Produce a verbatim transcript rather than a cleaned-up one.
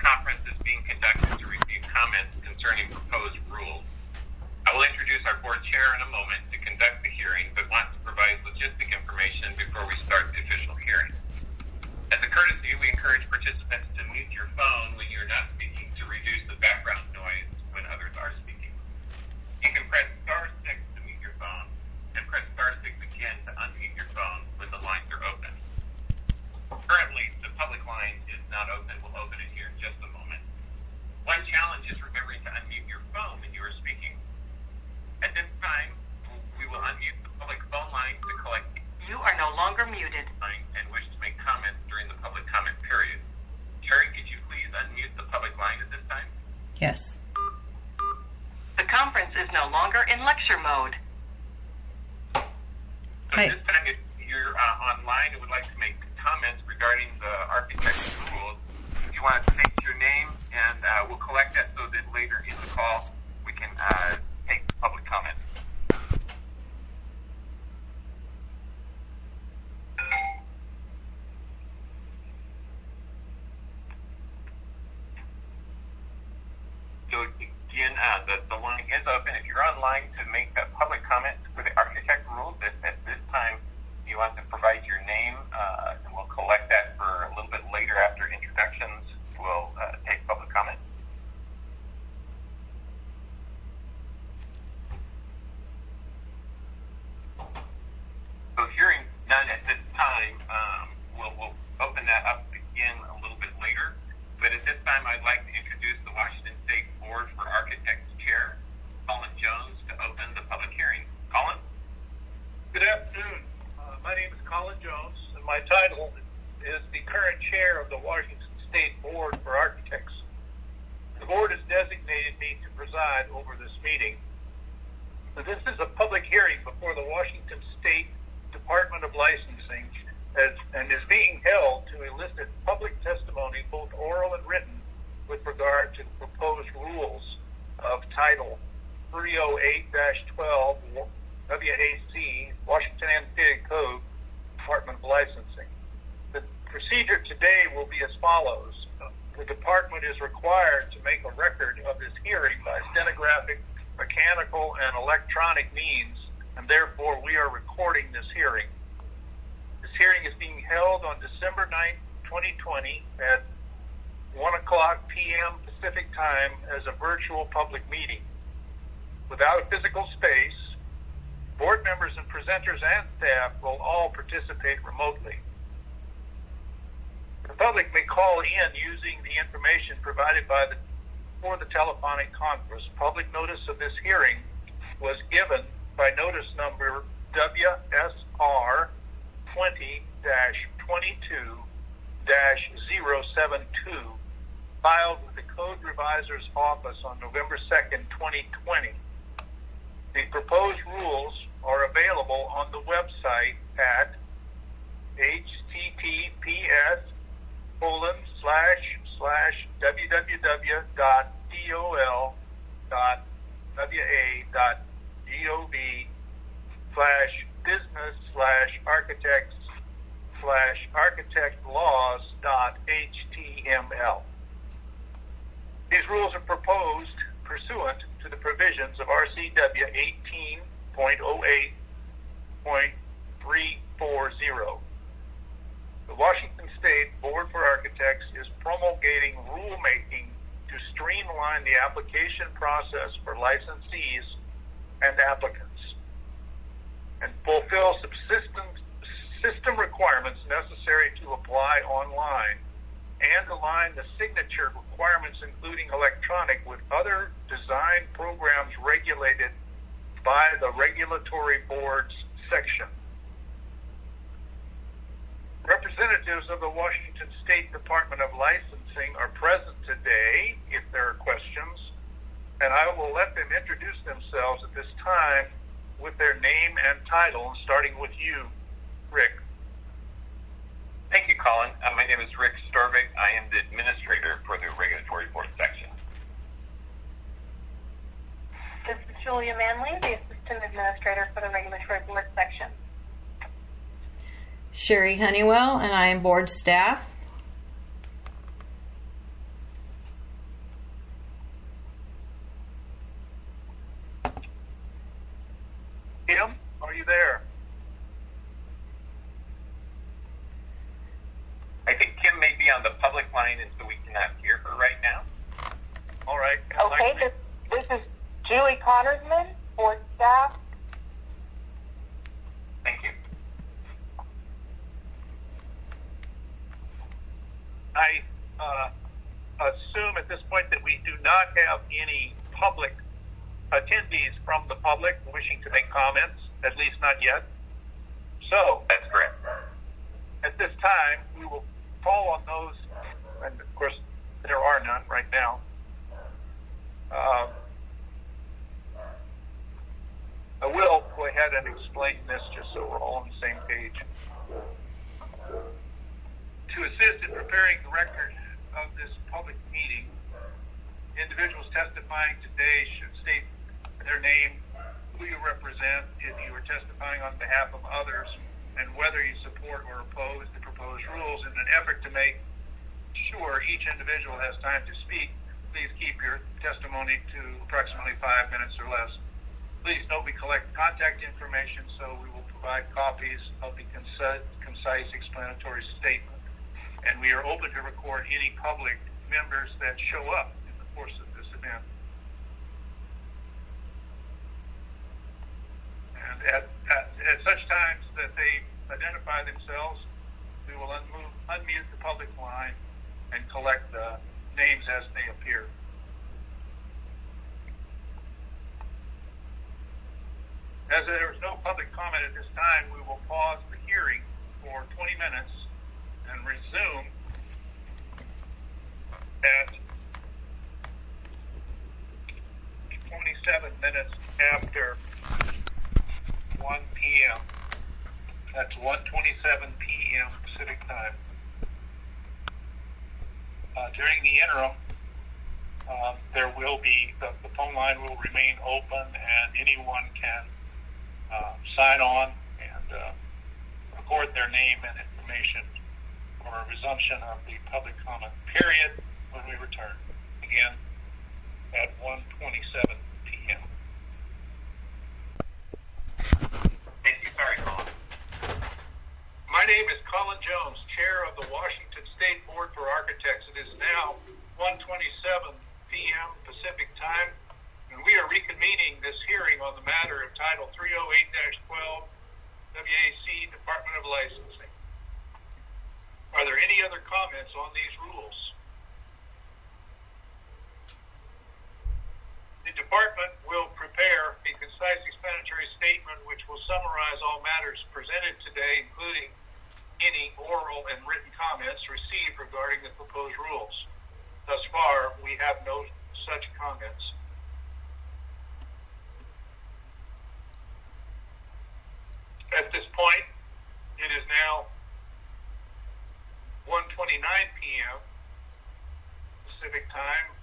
conference is being conducted to receive comments concerning proposed rules. I will introduce our board chair in a moment to conduct the hearing, but want to provide logistic information before we start the official hearing. As a courtesy, we encourage participants to mute your phone when you're not speaking to reduce the background noise when others are speaking. You can press star six to mute your phone and press star six again to unmute your phone when the lines are open. Currently, the public line is not open. We'll open it here in just a moment. One challenge is remembering to unmute your phone when you are speaking. At this time, we will unmute the public phone line to collect. You are no longer muted. And wish to make comments during the public comment period. Sherry, could you please unmute the public line at this time? Yes. The conference is no longer in lecture mode. So at this time, if you're uh, online and would like to make comments regarding the architect's rules, if you want to state your name, and uh, we'll collect that so that later in the call we can uh, take public comment. So again, uh, the, the line is open. If you're online to make a public comment for the architect rules, at, at this time you want to provide your name, uh, and we'll collect that for a little bit later after introductions. We'll uh, take public comment. So hearing none at this time, um, we'll, we'll open that up again a little bit later. But at this time, I'd like to introduce the Washington State Board for Architects Chair, Colin Jones, to open the public hearing. Colin? Good afternoon. Uh, my name is Colin Jones, and my title is the current chair of the Washington State Board for Architects. The board has designated me to preside over this meeting. So this is a public hearing before the Washington State Department of Licensing as, and is being held to elicit public testimony, both oral and written, with regard to the proposed rules of Title three oh eight dash twelve W A C, Washington Annotated Code, Department of Licensing. The procedure today will be as follows. The department is required to make a record of this hearing by stenographic, mechanical, and electronic means, and therefore we are recording this hearing. This hearing is being held on December ninth, twenty twenty at one o'clock p.m. Pacific Time as a virtual public meeting. Without a physical space, board members and presenters and staff will all participate remotely. The public may call in using the information provided by the for the telephonic conference. Public notice of this hearing was given by notice number W S R twenty dash twenty-two dash zero seven two, filed with the Code Revisor's Office on November second, twenty twenty. The proposed rules are available on the website at https colon slash slash www dot dol dot wa dot gov slash business slash architects slash architect laws dot html. These rules are proposed pursuant to the provisions of R C W eighteen point oh eight point three four zero. The Washington State Board for Architects is promulgating rulemaking to streamline the application process for licensees and applicants and fulfill subsistence system requirements necessary to apply online and align the signature requirements, including electronic, with other design programs regulated by the Regulatory Boards section. Representatives of the Washington State Department of Licensing are present today if there are questions, and I will let them introduce themselves at this time with their name and title, starting with you, Rick. Thank you, Colin. Uh, my name is Rick Storvik. I am the administrator for the Regulatory Board section. This is Julia Manley, the assistant administrator for the Regulatory Board section. Sherry Honeywell, and I am board staff. Kim, are you there? I think Kim may be on the public line, and so we cannot hear her right now. All right. Okay, this, this is Julie Connersman for staff. Thank you. I uh, assume at this point that we do not have any public attendees from the public wishing to make comments, at least not yet. So, That's correct. at this time, we will call on those, and of course, there are none right now. Um, I will go ahead and explain this just so we're all on the same page. To assist in preparing the record of this public meeting, individuals testifying today should state their name, who you represent, if you are testifying on behalf of others, and whether you support or oppose the proposed rules. In an effort to make sure each individual has time to speak, please keep your testimony to approximately five minutes or less. Please note we collect contact information, so we will provide copies of the concise, concise explanatory statement. And we are open to record any public members that show up in the course of this event. And at, at, at such times that they identify themselves, we will unmute, unmute the public line and collect the names as they appear. As there is no public comment at this time, we will pause the hearing for twenty minutes and resume at twenty-seven minutes after one p.m. That's one twenty-seven p.m. Pacific time. Uh, during the interim, uh, there will be, the, the phone line will remain open, and anyone can uh, sign on and uh, record their name and information for a resumption of the public comment period when we return, again, at one twenty-seven p.m. Thank you. Sorry, Colin. My name is Colin Jones, Chair of the Washington State Board for Architects. It is now one twenty-seven p.m. Pacific time, and we are reconvening this hearing on the matter of Title three oh eight dash twelve W A C Department of Licensing. Are there any other comments on these rules? The department will prepare a concise explanatory statement which will summarize all matters presented today, including any oral and written comments received regarding the proposed rules. Thus far, we have no such comments. At this point, it is now one twenty-nine p.m. Pacific time,